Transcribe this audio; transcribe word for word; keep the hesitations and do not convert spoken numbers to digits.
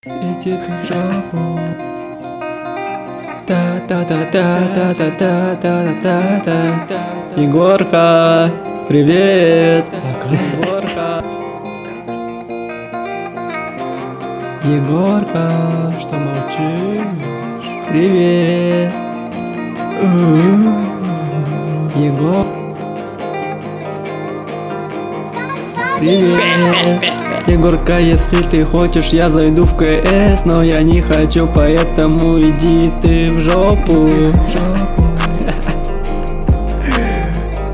Иди ты в жопу. Та-та-та-та-та-та-та-та-та. Егорка, привет. Егорка. Егорка, что молчишь? Привет. Егор. Привет. Егорка, если ты хочешь, я зайду в КС, но я не хочу, поэтому иди ты в жопу.